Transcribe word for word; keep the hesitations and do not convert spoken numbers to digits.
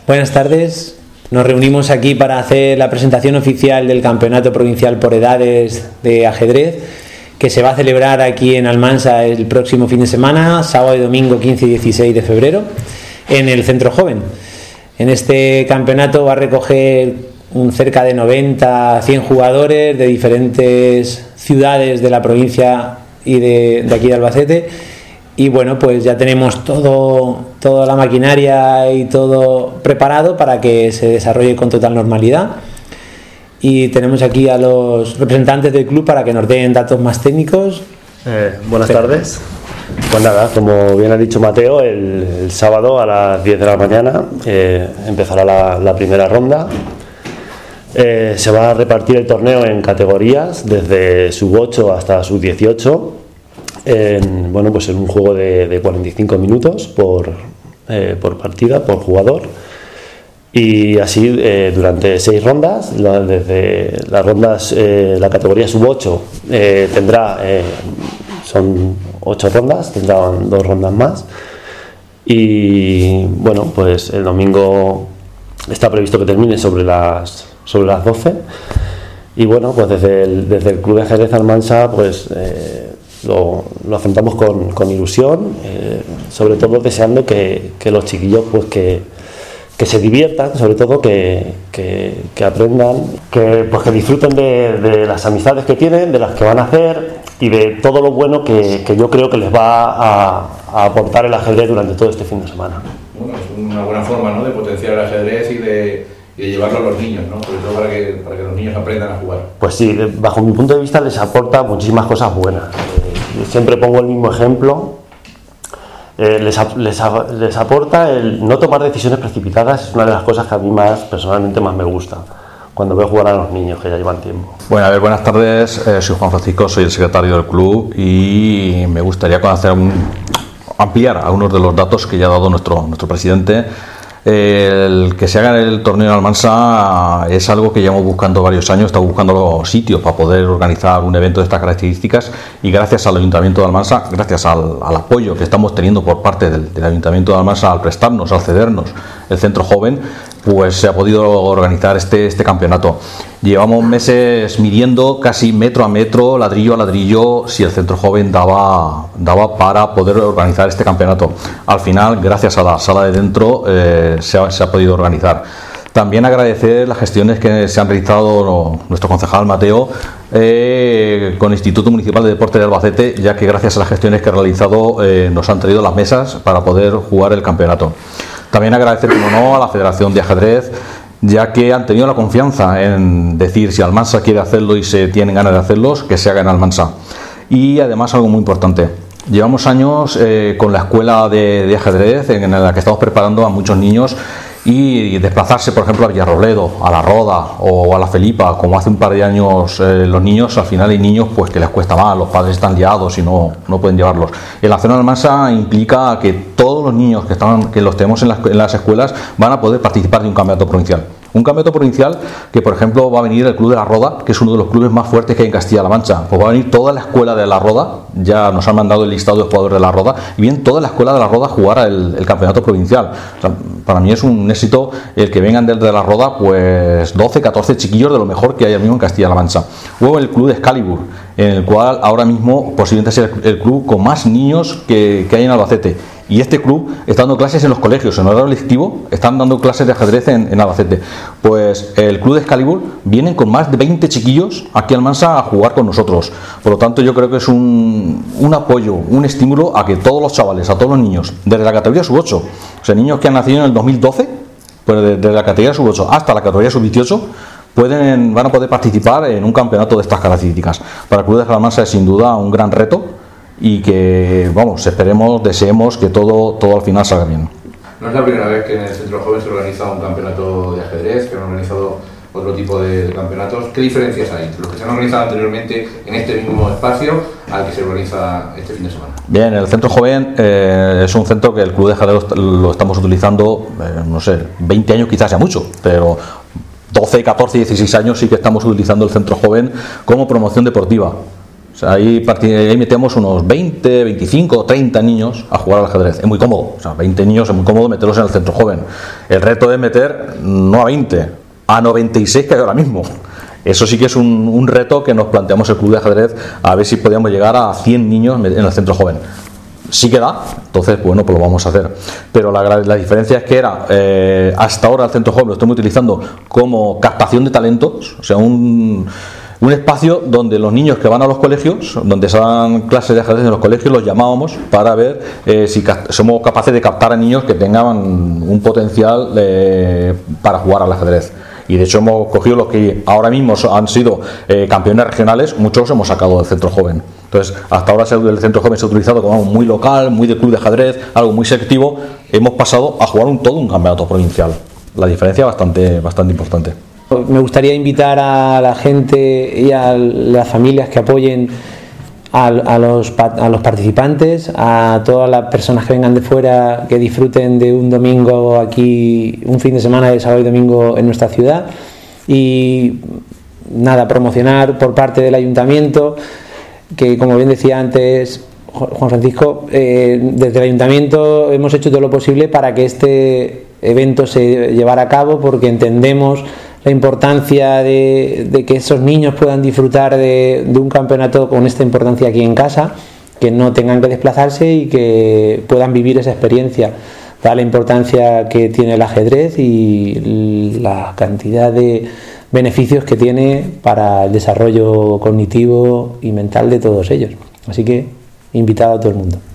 Buenas tardes. Nos reunimos aquí para hacer la presentación oficial del Campeonato Provincial por Edades de Ajedrez, que se va a celebrar aquí en Almansa el próximo fin de semana, sábado y domingo quince y dieciséis de febrero, en el Centro Joven. En este campeonato va a recoger un cerca de noventa a cien jugadores de diferentes ciudades de la provincia y de, de aquí de Albacete. Y bueno, pues ya tenemos todo, toda la maquinaria y todo preparado para que se desarrolle con total normalidad. Y tenemos aquí a los representantes del club para que nos den datos más técnicos. Eh, buenas sí. tardes. Pues nada, como bien ha dicho Mateo, el, el sábado a las diez de la mañana eh, empezará la, la primera ronda. Eh, se va a repartir el torneo en categorías, desde sub ocho hasta sub dieciocho. En, bueno, pues en un juego de, de cuarenta y cinco minutos por, eh, por partida, por jugador, y así eh, durante seis rondas. La, desde las rondas, eh, la categoría sub ocho eh, tendrá, eh, son ocho rondas, tendrán dos rondas más, y bueno, pues el domingo está previsto que termine sobre las, sobre las doce, y bueno, pues desde el, desde el Club de Ajedrez Almansa, pues eh, Lo, lo afrontamos con, con ilusión, eh, sobre todo deseando que, que los chiquillos pues que, que se diviertan, sobre todo que, que, que aprendan, que, pues que disfruten de, de las amistades que tienen, de las que van a hacer y de todo lo bueno que, que yo creo que les va a, a aportar el ajedrez durante todo este fin de semana. Bueno, es una buena forma, ¿no?, de potenciar el ajedrez y de, y de llevarlo a los niños, ¿no?, sobre todo para que, para que los niños aprendan a jugar. Pues sí, bajo mi punto de vista les aporta muchísimas cosas buenas. Siempre pongo el mismo ejemplo, eh, les, les, les aporta el no tomar decisiones precipitadas. Es una de las cosas que a mí más, personalmente, más me gusta cuando veo jugar a los niños que ya llevan tiempo. Bueno, a ver, buenas tardes, eh, soy Juan Francisco, soy el secretario del club y me gustaría conocer un, ampliar algunos de los datos que ya ha dado nuestro, nuestro presidente. El que se haga el torneo en Almansa es algo que llevamos buscando varios años, estamos buscando los sitios para poder organizar un evento de estas características, y gracias al Ayuntamiento de Almansa, gracias al, al apoyo que estamos teniendo por parte del, del Ayuntamiento de Almansa al prestarnos, al cedernos el Centro Joven, pues se ha podido organizar este, este campeonato. Llevamos meses midiendo casi metro a metro, ladrillo a ladrillo, si el Centro Joven daba, daba para poder organizar este campeonato. Al final, gracias a la sala de dentro, eh, se, ha, se ha podido organizar. También agradecer las gestiones que se han realizado nuestro concejal Mateo eh, con el Instituto Municipal de Deporte de Albacete, ya que gracias a las gestiones que ha realizado eh, nos han traído las mesas para poder jugar el campeonato. También agradecer, como no, a la Federación de Ajedrez, ya que han tenido la confianza en decir si Almansa quiere hacerlo y se tienen ganas de hacerlo, que se haga en Almansa. Y además algo muy importante, llevamos años eh, con la escuela de, de ajedrez en la que estamos preparando a muchos niños, y desplazarse, por ejemplo, a Villarrobledo, a La Roda o a La Felipa, como hace un par de años eh, los niños, al final hay niños pues que les cuesta más, los padres están liados y no, no pueden llevarlos. El Nacional Almansa implica que todos los niños que, están, que los tenemos en las, en las escuelas van a poder participar de un campeonato provincial. Un campeonato provincial que, por ejemplo, va a venir el Club de La Roda, que es uno de los clubes más fuertes que hay en Castilla-La Mancha. Pues va a venir toda la escuela de La Roda, ya nos han mandado el listado de jugadores de La Roda, y viene toda la escuela de La Roda a jugar el, el campeonato provincial. O sea, para mí es un éxito el que vengan desde La Roda, pues doce, catorce chiquillos de lo mejor que hay ahora mismo en Castilla-La Mancha. Luego el Club de Excalibur, en el cual ahora mismo posiblemente sea el club con más niños que, que hay en Albacete. Y este club está dando clases en los colegios, en horario lectivo, están dando clases de ajedrez en, en Albacete. Pues el Club de Excalibur vienen con más de veinte chiquillos aquí a Almansa a jugar con nosotros. Por lo tanto, yo creo que es un, un apoyo, un estímulo a que todos los chavales, a todos los niños, desde la categoría sub ocho, o sea, niños que han nacido en el dos mil doce, pues desde la categoría sub ocho hasta la categoría sub dieciocho, pueden, van a poder participar en un campeonato de estas características. Para el Club de Almansa es sin duda un gran reto, y que, vamos, esperemos, deseemos que todo, todo al final salga bien. No es la primera vez que en el Centro Joven se organiza un campeonato de ajedrez, que han organizado otro tipo de, de campeonatos. ¿Qué diferencias hay entre los que se han organizado anteriormente en este mismo espacio al que se organiza este fin de semana? Bien, el Centro Joven eh, es un centro que el Club de Ajedrez lo estamos utilizando, eh, no sé, veinte años quizás sea mucho, pero doce, catorce, dieciséis años sí que estamos utilizando el Centro Joven como promoción deportiva. sea, ahí, ahí metemos unos veinte, veinticinco, treinta niños a jugar al ajedrez. Es muy cómodo. O sea, veinte niños es muy cómodo meterlos en el centro joven. El reto es meter no a veinte, a noventa y seis que hay ahora mismo. Eso sí que es un, un reto que nos planteamos el club de ajedrez, a ver si podíamos llegar a cien niños en el centro joven. Sí que da, entonces bueno, pues lo vamos a hacer. Pero la, la diferencia es que era, eh, hasta ahora el centro joven lo estamos utilizando como captación de talentos, o sea, un, un espacio donde los niños que van a los colegios, donde se dan clases de ajedrez en los colegios, los llamábamos para ver eh, si somos capaces de captar a niños que tengan un potencial eh, para jugar al ajedrez. Y de hecho hemos cogido los que ahora mismo han sido eh, campeones regionales, muchos los hemos sacado del centro joven. Entonces, hasta ahora el centro joven se ha utilizado como algo muy local, muy de club de ajedrez, algo muy selectivo. Hemos pasado a jugar un todo un campeonato provincial. La diferencia es bastante, bastante importante. Me gustaría invitar a la gente y a las familias que apoyen a, a, los, a los participantes, a todas las personas que vengan de fuera, que disfruten de un domingo aquí, un fin de semana de sábado y domingo en nuestra ciudad. Y nada, promocionar por parte del ayuntamiento, que como bien decía antes Juan Francisco, eh, desde el ayuntamiento hemos hecho todo lo posible para que este evento se llevara a cabo, porque entendemos la importancia de, de que esos niños puedan disfrutar de, de un campeonato con esta importancia aquí en casa, que no tengan que desplazarse y que puedan vivir esa experiencia, dada la importancia que tiene el ajedrez y la cantidad de beneficios que tiene para el desarrollo cognitivo y mental de todos ellos. Así que invitado a todo el mundo.